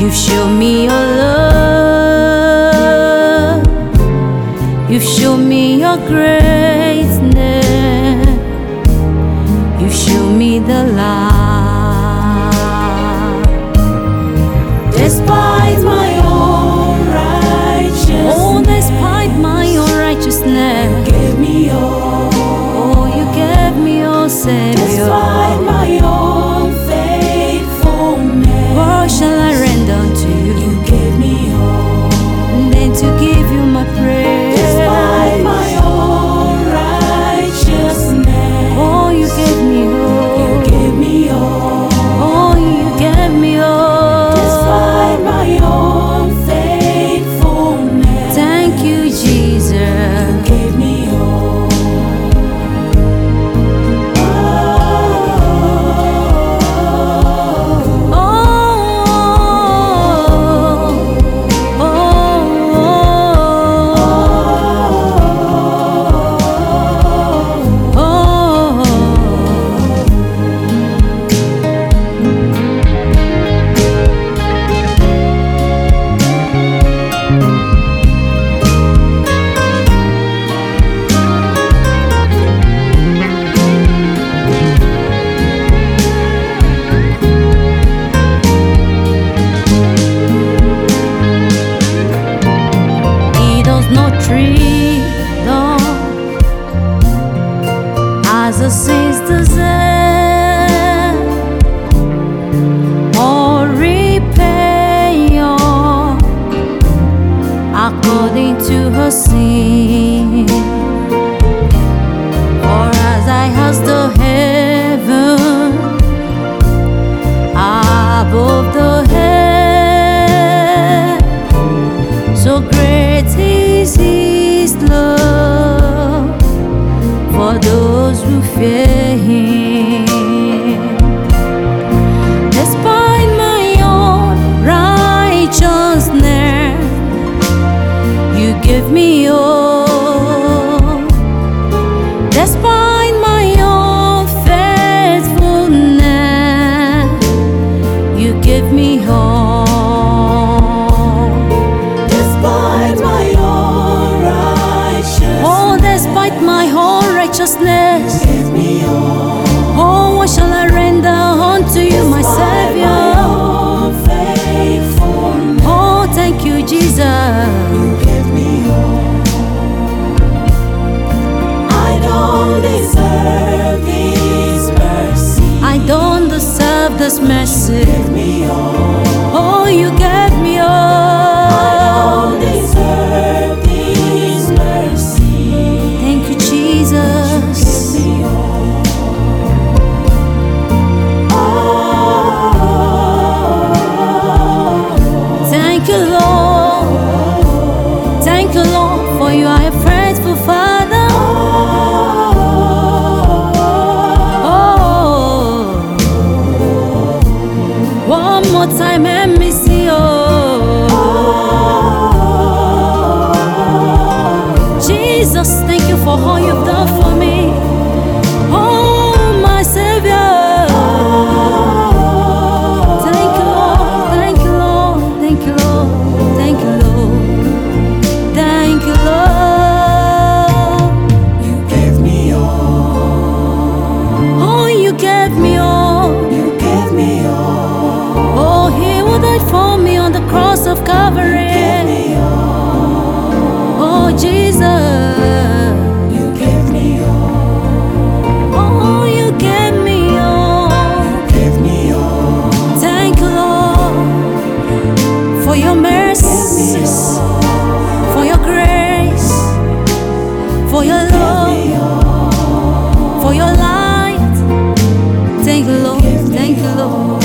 You've shown me your love. You've shown me your greatness. You've shown me the light. Despite my own righteousness, oh, despite my own righteousness, you gave me your, oh, you gave me your Savior. despite my own faithfulness, What shall I render unto you? you gave me your, And then to give you my praise. despite my own righteousness, Oh, you gave me you all. gave me your, Oh, you gave me all. despite my own faithfulness, Thank you, Jesus. you gave me your. Oh, oh, oh, oh. He does not treat us as a saints deserve, or repay us according to her sin. For as I has the heaven above the head, so great is His love for those who fear Him. Despite my own righteousness, you give me all. Despite my own faithfulness, you give me all. Despite my own righteousness, Oh, despite my whole righteousness, give me your, oh, what shall I render unto you, my despite my Savior? own faithfulness, Oh, thank you, Jesus. you give me your. I don't deserve this mercy, I don't deserve this mercy. give me your. Oh, you gave me I all. don't deserve this mercy, Thank you, Jesus. give me your. Thank you, Lord. Thank you, Lord, for you are a faithful Father. Oh, one more time, let me see. Oh, Jesus, thank you for all you've done for me. Oh, my Savior. Thank you, Lord. Thank you, Lord. Thank you, Lord. Thank you, Lord. Thank you, Lord. You gave me your, Oh, you gave me all. you gave me your, Oh, He who died for me on the cross of Calvary. give me your, Oh, Jesus. you gave me your, Oh, you gave me all. give me your, Thank you, Lord, for your mercies, for your grace, for your love, for your light. Thank you, Lord. Thank you, Lord.